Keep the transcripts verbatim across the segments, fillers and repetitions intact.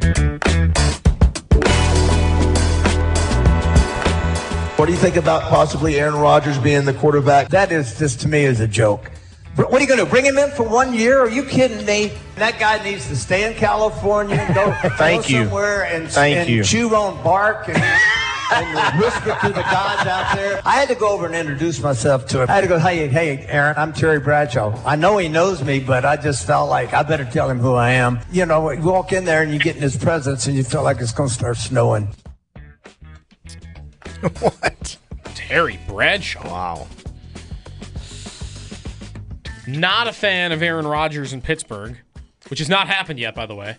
What do you think about possibly Aaron Rodgers being the quarterback? That is just, to me, is a joke. What are you going to bring him in for one year? Are you kidding me? That guy needs to stay in California and go, Thank go you. somewhere and, Thank and you. chew on bark and, and whisper to the guys out there. I had to go over and introduce myself to him. I had to go, hey, hey, Aaron, I'm Terry Bradshaw. I know he knows me, but I just felt like I better tell him who I am. You know, you walk in there and you get in his presence and you feel like it's going to start snowing. What? Terry Bradshaw. Wow. Not a fan of Aaron Rodgers in Pittsburgh, which has not happened yet, by the way.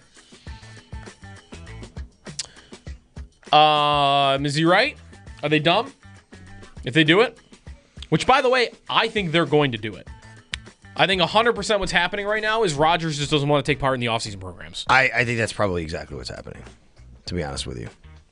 Um, is he right? Are they dumb if they do it? Which, by the way, I think they're going to do it. I think one hundred percent what's happening right now is Rodgers just doesn't want to take part in the offseason programs. I, I think that's probably exactly what's happening, to be honest with you.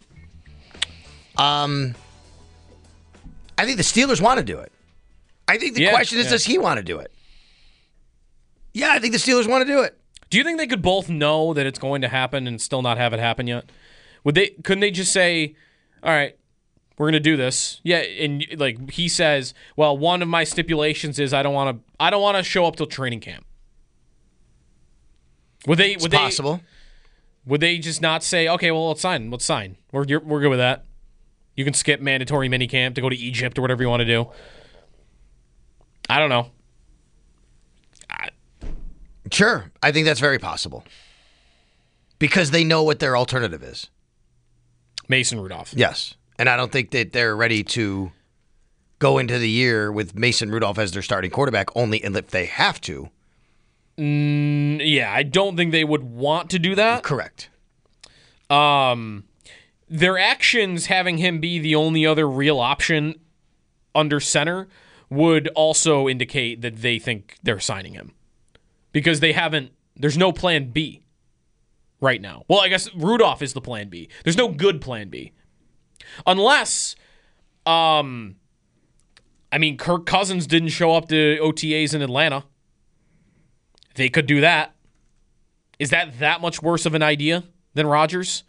Um, I think the Steelers want to do it. I think the Yeah, question is, yeah. does he want to do it? Yeah, I think the Steelers want to do it. Do you think they could both know that it's going to happen and still not have it happen yet? Would they? Couldn't they just say, "All right, we're going to do this"? Yeah, and like he says, "Well, one of my stipulations is I don't want to. I don't want to show up till training camp." Would they? It's Would possible. they? Would they just not say, "Okay, well, let's sign. Let's sign. We're you're, we're good with that. You can skip mandatory minicamp to go to Egypt or whatever you want to do." I don't know. I, Sure, I think that's very possible. Because they know what their alternative is. Mason Rudolph. Yes. And I don't think that they're ready to go into the year with Mason Rudolph as their starting quarterback, only if they have to. Mm, yeah, I don't think they would want to do that. Correct. Um, their actions having him be the only other real option under center would also indicate that they think they're signing him. Because they haven't, there's no plan B right now. Well, I guess Rudolph is the plan B. There's no good plan B. Unless, um, I mean, Kirk Cousins didn't show up to O T As in Atlanta. They could do that. Is that that much worse of an idea than Rodgers?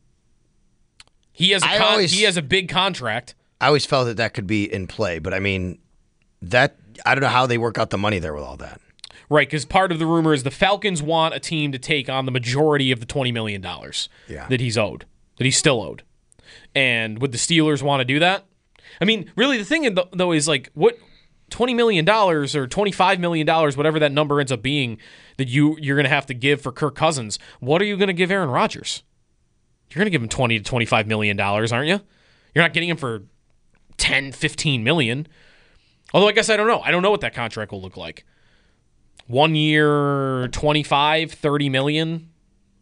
He has a I con- always- he has a big contract. I always felt that that could be in play, but I mean, that I don't know how they work out the money there with all that. Right, because part of the rumor is the Falcons want a team to take on the majority of the twenty million dollars Yeah. that he's owed, that he's still owed. And would the Steelers want to do that? I mean, really, the thing, though, is like, what twenty million dollars or twenty-five million dollars, whatever that number ends up being, that you, you're going to have to give for Kirk Cousins, what are you going to give Aaron Rodgers? You're going to give him twenty to twenty-five million dollars, aren't you? You're not getting him for ten, fifteen million dollars. Although I guess I don't know. I don't know what that contract will look like. One year, twenty-five, thirty million.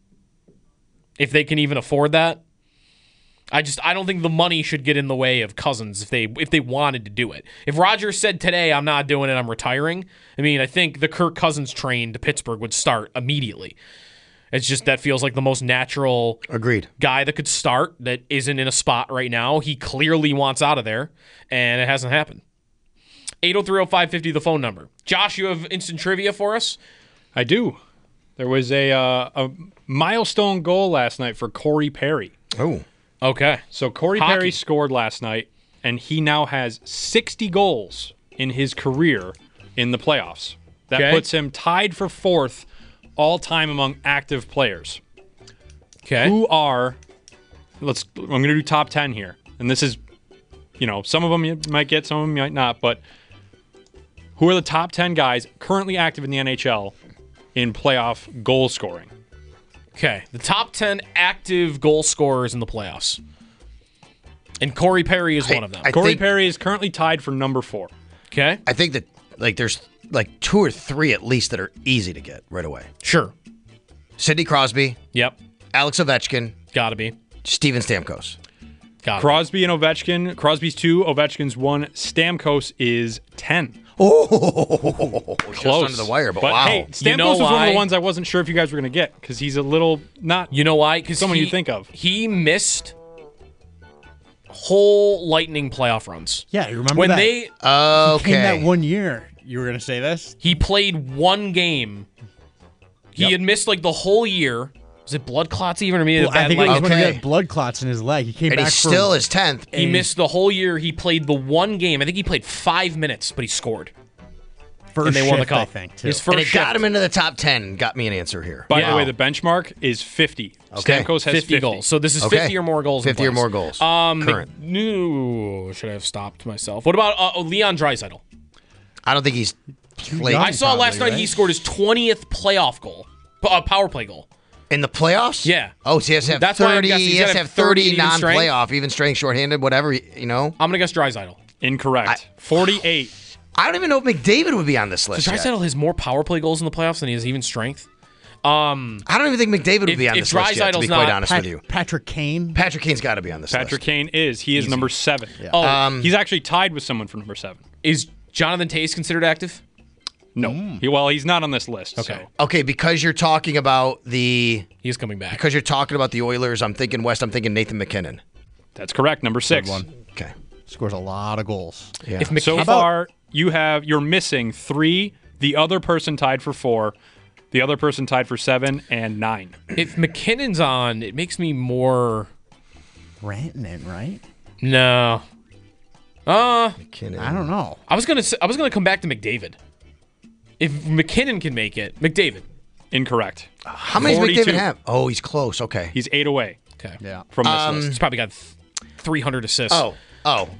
If they can even afford that. I just I don't think the money should get in the way of Cousins if they if they wanted to do it. If Rodgers said today, I'm not doing it, I'm retiring, I mean, I think the Kirk Cousins train to Pittsburgh would start immediately. It's just that feels like the most natural Agreed. guy that could start that isn't in a spot right now. He clearly wants out of there, and it hasn't happened. eight oh three oh five five oh, the phone number. Josh, you have instant trivia for us? I do. There was a uh, a milestone goal last night for Corey Perry. Oh. Okay. So Corey Hockey. Perry scored last night, and he now has sixty goals in his career in the playoffs. That Okay. puts him tied for fourth all-time among active players. Okay. Who are, let's, I'm going to do top ten here. And this is, you know, some of them you might get, some of them you might not, but who are the top ten guys currently active in the N H L in playoff goal scoring? Okay. The top ten active goal scorers in the playoffs. And Corey Perry is I- one of them. I Corey think- Perry is currently tied for number four. Okay. I think that like there's like two or three at least that are easy to get right away. Sure. Sidney Crosby, Yep. Alex Ovechkin, Gotta be. Steven Stamkos. Gotta Crosby and Ovechkin. Crosby's two, Ovechkin's one. Stamkos is ten. Oh, Close. just under the wire, but, But wow. hey, Stamkos You know was one of why? the ones I wasn't sure if you guys were going to get because he's a little not. You know why? Because Someone he, you think of. He missed whole Lightning playoff runs. Yeah, you remember When that? they Came that okay. one year. You were going to say this? he played one game. He Yep. had missed like the whole year, Was it blood clots even? Or maybe a Well, I bad think it leg? was when he Okay. had blood clots in his leg. He came And back he still from, is tenth. He missed the whole year. He played the one game. I think he played five minutes, but he scored. first and they won the shift, cup. I think, too. His first And it got shift. him into the top ten. Got me an answer here. By Yeah. the way, the benchmark is fifty. Okay. Stamkos has fifty, fifty goals. So this is Okay. fifty or more goals. in fifty or playoffs. more goals. Um, Current. No, should I have stopped myself? What about uh, Leon Draisaitl? I don't think he's played young. I saw Probably, last night right? he scored his twentieth playoff goal, uh, power play goal. in the playoffs. Yeah. Oh, so he has to have That's why I'm thirty. guessing he's He has gotta to have have thirty thirty even strength. non-playoff, even strength, shorthanded, whatever. You know. I'm gonna guess Draisaitl. Incorrect. forty-eight. I don't even know if McDavid would be on this So list. yet. Draisaitl has more power play goals in the playoffs than he has even strength. Um, I don't even think McDavid would If- be on if this list yet, to be Draisaitl's quite not- honest Pat- with you. Patrick Kane. Patrick Kane's got to be on this Patrick list. Kane is. He is number seven. oh, Um, He's actually tied with someone for number seven. is Jonathan Tays considered active? No. He, well, he's not on this list. Okay. So. Okay, because you're talking about the He's coming back. because you're talking about the Oilers, I'm thinking West. I'm thinking Nathan McKinnon. That's correct. Number six. one. Okay. Scores a lot of goals. Yeah. If Mc- So How far, you have you're missing three. The other person tied for four. The other person tied for seven and nine. if McKinnon's on, it makes me more. Rantanen, right? No. Uh, McKinnon. I don't know. I was gonna. Say, I was gonna come back to McDavid. If McKinnon can make it, McDavid. Incorrect. How many does forty-two. McDavid have? Oh, he's close. Okay. He's eight away Okay. Yeah. from this Um, list. He's probably got th- three hundred assists. Oh, oh.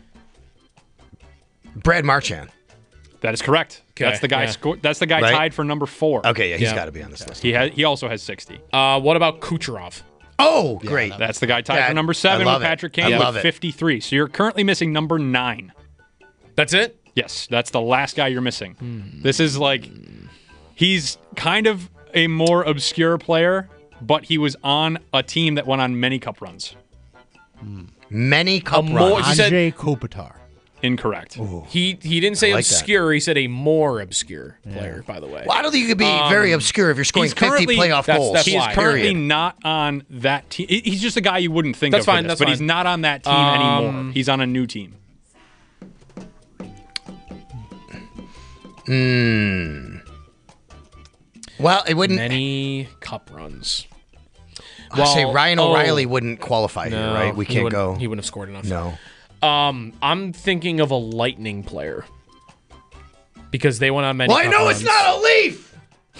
Brad Marchand. That is correct. Okay, That's the guy. yeah. Sco- that's the guy Right? tied for number four. Okay, yeah, he's Yeah. got to be on this list. He has. He also has sixty. Uh, what about Kucherov? Oh, great. That's the guy tied That- for number I seven love with it. Patrick I Kane love with it. fifty-three. So you're currently missing number nine. That's it. Yes, that's the last guy you're missing. Hmm. This is like he's kind of a more obscure player, but he was on a team that went on many cup runs. Many cup A more- runs. He said- Andrei Kopitar. Incorrect. He he didn't say I like that. obscure. He said a more obscure player. By the way. Well, I don't think you could be very obscure if you're scoring He's currently- fifty playoff that's- goals. that's He's why. currently period. not on that team. He's just a guy you wouldn't think That's of for fine, this, that's but fine. he's not on that team Um, anymore. He's on a new team. Well, it wouldn't. Many cup runs. I say Well, Ryan oh, O'Reilly wouldn't qualify here, No, right? We he can't wouldn't- go. He wouldn't have scored enough. No. Um, I'm thinking of a Lightning player because they went on many. Well, I cup know runs. it's not a Leaf.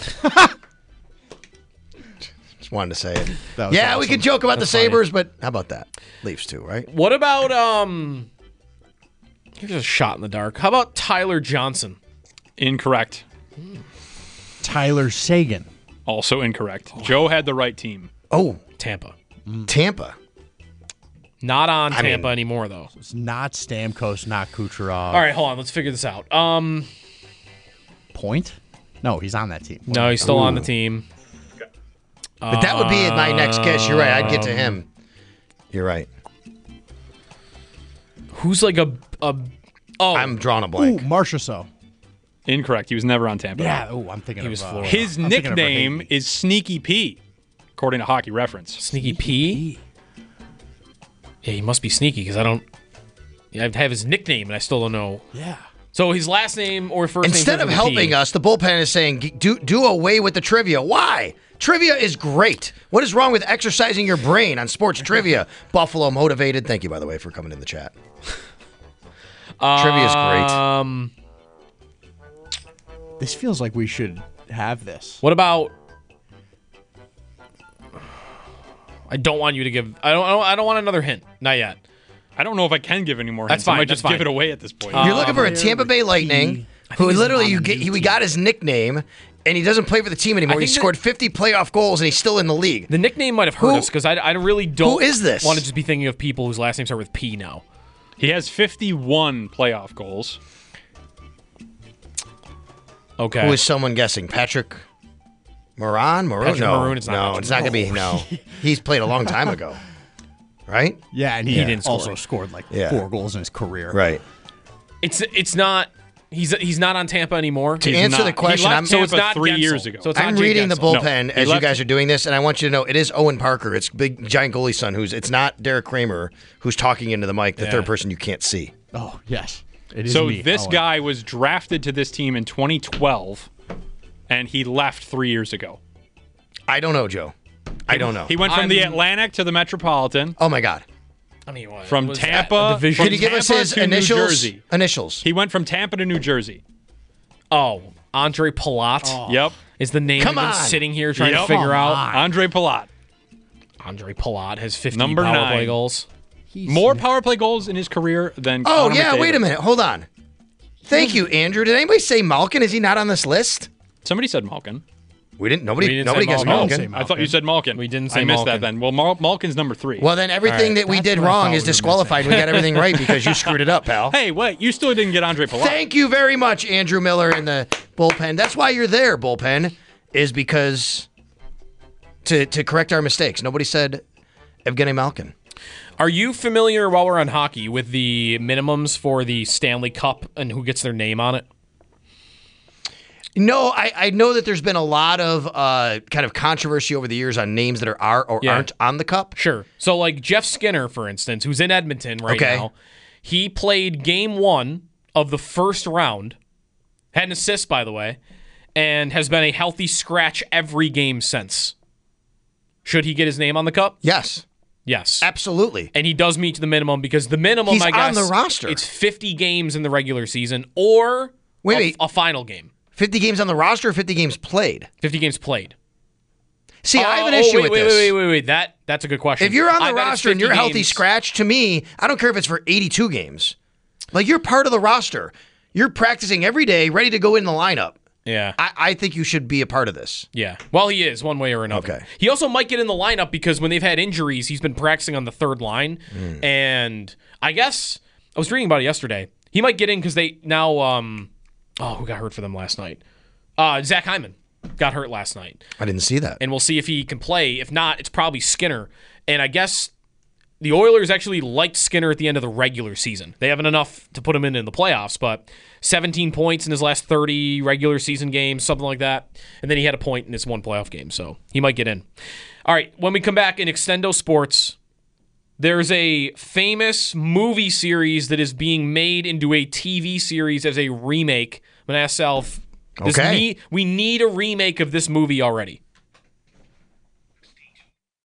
Just wanted to say it. That was Yeah, we awesome. could joke about That's the funny. Sabres, but how about that? Leafs too, right? What about um? Here's a shot in the dark. How about Tyler Johnson? Incorrect. Tyler Sagan. Also incorrect. Joe had the right team. Oh, Tampa. Tampa. Not on I Tampa mean- anymore though. It's not Stamkos, not Kucherov. All right, hold on. Let's figure this out. Um, Point? No, he's on that team. no, he's still on the team. But that would be my next guess. You're right. I'd get to him. You're right. Who's like a a? Oh, I'm drawing a Ooh, blank. Marchessault. Incorrect. He was never on Tampa. Yeah. Oh, I'm thinking He of was uh, Florida. His I'm thinking of nickname Verhaeghe. is Sneaky P, according to Hockey Reference. Sneaky P. Yeah, he must be sneaky because I don't. Yeah, I have his nickname and I still don't know. Yeah. So his last name or first name. Instead of helping us, the bullpen is saying, do, do away with the trivia. Why? Trivia is great. What is wrong with exercising your brain on sports trivia? Buffalo motivated. Thank you, by the way, for coming in the chat. Trivia is great. Um, This feels like we should have this. what about? I don't want you to give. I don't. I don't, I don't want another hint. Not yet. I don't know if I can give any more That's hints. I fine, might that's just give fine. it away at this point. You're looking for a Tampa Bay Lightning who he's literally on you a get new he, we team. got his nickname and he doesn't play for the team anymore. He think that- scored fifty playoff goals and he's still in the league. The nickname might have hurt Who- us because I, I really don't. who is this? Want to just be thinking of people whose last names start with P now. He has fifty-one playoff goals. Okay. Who is someone guessing? Patrick Moran? Maroon? Patrick no, Maroon, it's not no, Patrick it's not going to be. No, he's played a long time ago, right? Yeah, and he, He didn't score. also scored like Yeah. four goals in his career. Right. It's it's not. He's he's not on Tampa anymore. To He's answer not. the question, He left I'm so it's Tampa not three Gensel. years ago. So it's not I'm Jake reading the Gensel. bullpen No, he as you left- guys are doing this, and I want you to know it is Owen Parker. It's big giant goalie son who's. It's not Derek Kramer who's talking into the mic, the Yeah. third person you can't see. Oh, yes. It is So me, this Owen. guy was drafted to this team in twenty twelve, and he left three years ago. I don't know, Joe. I don't know. He went from I'm- the Atlantic to the Metropolitan. Oh my God. I mean, what From was that, Tampa- a division? from Can you give us Tampa his to New initials? Jersey. Initials. He went from Tampa to New Jersey. Oh, Andre Palat Yep. is the name Come we've been on. sitting here trying Yep. to figure Come out. Andre Palat. Andre Palat has fifty Number power nine. play goals. More power play goals in his career than Oh, Connor yeah. McDavid. Wait a minute. Hold on. Thank you, Andrew. Did anybody say Malkin? Is he not on this list? Somebody said Malkin. We didn't. Nobody. We didn't nobody say guessed Malkin. Malkin. Oh, I thought you said Malkin. We didn't say I missed Malkin. that then. Well, Mal- Malkin's number three. Well, then everything All right. that we That's did what I wrong thought is we were disqualified. We got everything right because you screwed it up, pal. Hey, wait. You still didn't get Andre Palat. Thank you very much, Andrew Miller in the bullpen. That's why you're there, bullpen, is because to to correct our mistakes. Nobody said Evgeny Malkin. Are you familiar, while we're on hockey, with the minimums for the Stanley Cup and who gets their name on it? No, I, I know that there's been a lot of uh, kind of controversy over the years on names that are, are or Yeah. aren't on the cup. Sure. So, like Jeff Skinner, for instance, who's in Edmonton right Okay. now, he played game one of the first round, had an assist, by the way, and has been a healthy scratch every game since. Should he get his name on the cup? Yes, Yes. absolutely. And he does meet the minimum because the minimum, He's I guess, on the roster. it's fifty games in the regular season or Wait, a, wait. a final game. fifty games on the roster, or fifty games played. fifty games played. See, I have an Oh, issue wait, with wait, this. Wait, wait, wait, wait. That, that's a good question. If you're on I the bet it's roster and you're a fifty healthy games. scratch, to me, I don't care if it's for eighty-two games. Like, you're part of the roster. You're practicing every day, ready to go in the lineup. Yeah. I, I think you should be a part of this. Yeah. Well, he is one way or another. Okay. He also might get in the lineup because when they've had injuries, he's been practicing on the third line. Hmm. And I guess I was reading about it yesterday. He might get in because they now, um, oh, who got hurt for them last night? Uh, Zach Hyman got hurt last night. I didn't see that. And we'll see if he can play. If not, it's probably Skinner. And I guess the Oilers actually liked Skinner at the end of the regular season. They haven't enough to put him in in the playoffs, but seventeen points in his last thirty regular season games, something like that. And then he had a point in his one playoff game, so he might get in. All right, when we come back in Extendo Sports, there's a famous movie series that is being made into a T V series as a remake. I'm going to ask Sal, this Okay. need, we need a remake of this movie already.